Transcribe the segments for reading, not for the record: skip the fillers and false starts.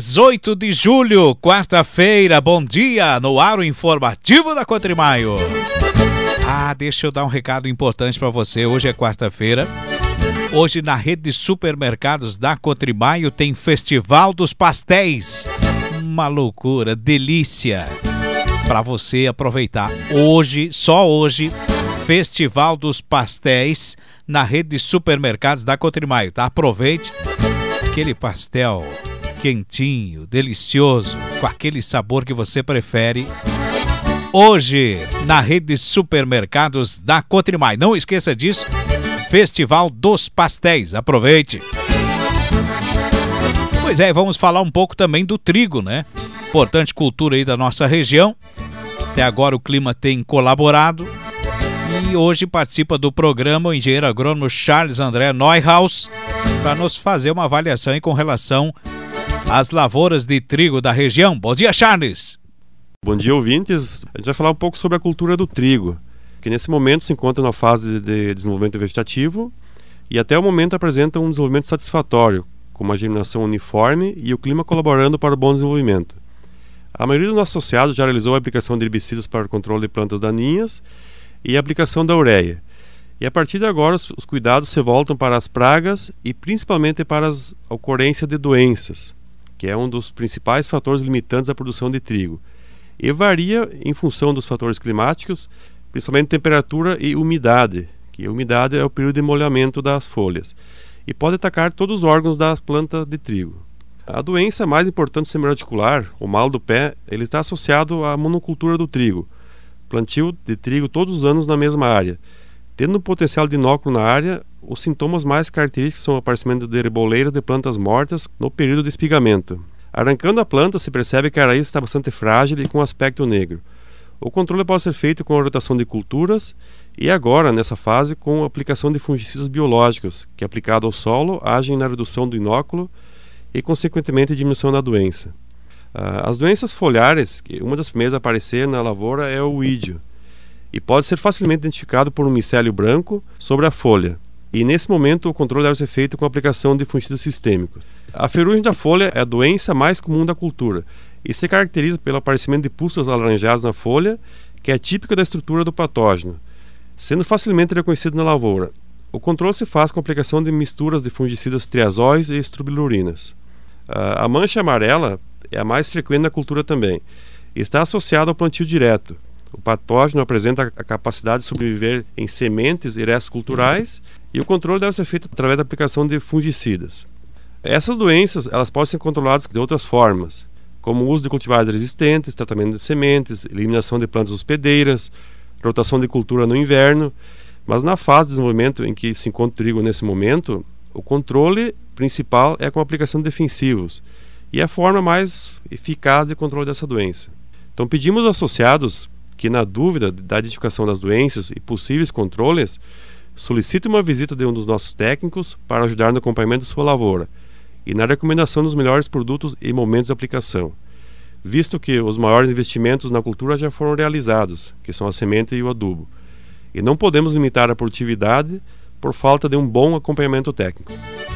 18 de julho, quarta-feira, bom dia, no ar o informativo da Cotrimaio. Deixa eu dar um recado importante para você, hoje é quarta-feira. Hoje na rede de supermercados da Cotrimaio tem Festival dos Pastéis. Uma loucura, delícia para você aproveitar. Hoje, só hoje, Festival dos Pastéis na rede de supermercados da Cotrimaio, tá? Aproveite aquele pastel quentinho, delicioso, com aquele sabor que você prefere. Hoje, na rede de supermercados da Cotrimaio. Não esqueça disso, Festival dos Pastéis. Aproveite. Pois é, vamos falar um pouco também do trigo, né? Importante cultura aí da nossa região. Até agora o clima tem colaborado. E hoje participa do programa o engenheiro agrônomo Charles André Neuhaus para nos fazer uma avaliação aí com relação às lavouras de trigo da região. Bom dia, Charles! Bom dia, ouvintes. A gente vai falar um pouco sobre a cultura do trigo, que nesse momento se encontra na fase de desenvolvimento vegetativo e até o momento apresenta um desenvolvimento satisfatório, com uma germinação uniforme e o clima colaborando para o bom desenvolvimento. A maioria dos nossos associados já realizou a aplicação de herbicidas para o controle de plantas daninhas e a aplicação da ureia. E a partir de agora os cuidados se voltam para as pragas e principalmente para as ocorrências de doenças, que é um dos principais fatores limitantes à produção de trigo. E varia em função dos fatores climáticos, principalmente temperatura e umidade, que a umidade é o período de molhamento das folhas, e pode atacar todos os órgãos da planta de trigo. A doença mais importante do sistema radicular, o mal do pé, ele está associado à monocultura do trigo, plantio de trigo todos os anos na mesma área. Tendo um potencial de inóculo na área, os sintomas mais característicos são o aparecimento de reboleiras de plantas mortas no período de espigamento. Arrancando a planta, se percebe que a raiz está bastante frágil e com aspecto negro. O controle pode ser feito com a rotação de culturas e agora, nessa fase, com a aplicação de fungicidas biológicos, que aplicado ao solo, agem na redução do inóculo e, consequentemente, diminuição da doença. As doenças foliares, uma das primeiras a aparecer na lavoura é o oídio, e pode ser facilmente identificado por um micélio branco sobre a folha. E nesse momento o controle deve ser feito com a aplicação de fungicidas sistêmicos. A ferrugem da folha é a doença mais comum da cultura e se caracteriza pelo aparecimento de pústulas alaranjadas na folha, que é típica da estrutura do patógeno, sendo facilmente reconhecido na lavoura. O controle se faz com a aplicação de misturas de fungicidas triazóis e estrobilurinas. A mancha amarela é a mais frequente na cultura também. Está associada ao plantio direto. O patógeno apresenta a capacidade de sobreviver em sementes e restos culturais e o controle deve ser feito através da aplicação de fungicidas. Essas doenças elas podem ser controladas de outras formas, como o uso de cultivares resistentes, tratamento de sementes, eliminação de plantas hospedeiras, rotação de cultura no inverno, mas na fase de desenvolvimento em que se encontra o trigo nesse momento, o controle principal é com a aplicação de defensivos e é a forma mais eficaz de controle dessa doença. Então pedimos aos associados que, na dúvida da identificação das doenças e possíveis controles, solicite uma visita de um dos nossos técnicos para ajudar no acompanhamento de sua lavoura e na recomendação dos melhores produtos e momentos de aplicação, visto que os maiores investimentos na cultura já foram realizados, que são a semente e o adubo, e não podemos limitar a produtividade por falta de um bom acompanhamento técnico.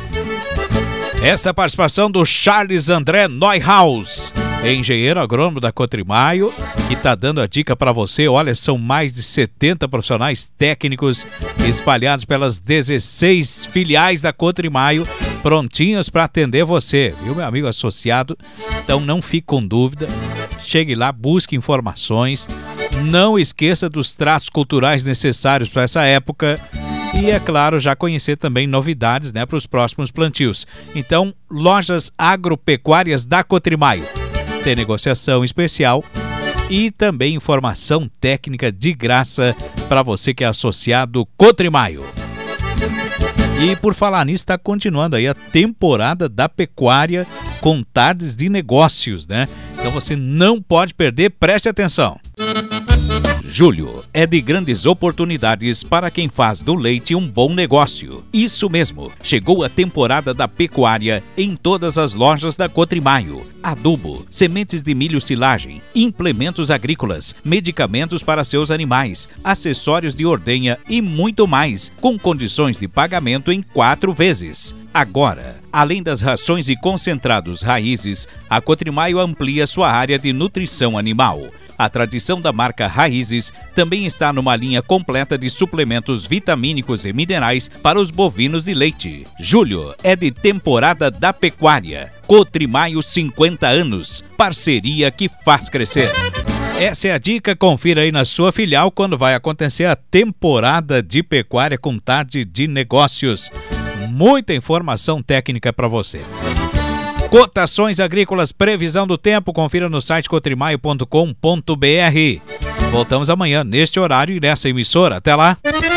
Esta é a participação do Charles André Neuhaus, engenheiro agrônomo da Cotrimaio, que está dando a dica para você. Olha, são mais de 70 profissionais técnicos espalhados pelas 16 filiais da Cotrimaio, prontinhos para atender você, viu, meu amigo associado? Então não fique com dúvida, chegue lá, busque informações, não esqueça dos tratos culturais necessários para essa época. E, é claro, já conhecer também novidades, né, para os próximos plantios. Então, lojas agropecuárias da Cotrimaio. Tem negociação especial e também informação técnica de graça para você que é associado Cotrimaio. E por falar nisso, está continuando aí a temporada da pecuária com tardes de negócios, né? Então você não pode perder, preste atenção. Julho é de grandes oportunidades para quem faz do leite um bom negócio. Isso mesmo, chegou a temporada da pecuária em todas as lojas da Cotrimaio. Adubo, sementes de milho silagem, implementos agrícolas, medicamentos para seus animais, acessórios de ordenha e muito mais, com condições de pagamento em 4 vezes. Agora, Além das rações e concentrados Raízes, a Cotrimaio amplia sua área de nutrição animal. A tradição da marca Raízes também está numa linha completa de suplementos vitamínicos e minerais para os bovinos de leite. Julho é de temporada da pecuária. Cotrimaio 50 anos, parceria que faz crescer. Essa é a dica, confira aí na sua filial quando vai acontecer a temporada de pecuária com Tarde de Negócios. Muita informação técnica para você. Cotações agrícolas, previsão do tempo, confira no site cotrimaio.com.br. Voltamos amanhã neste horário e nessa emissora. Até lá!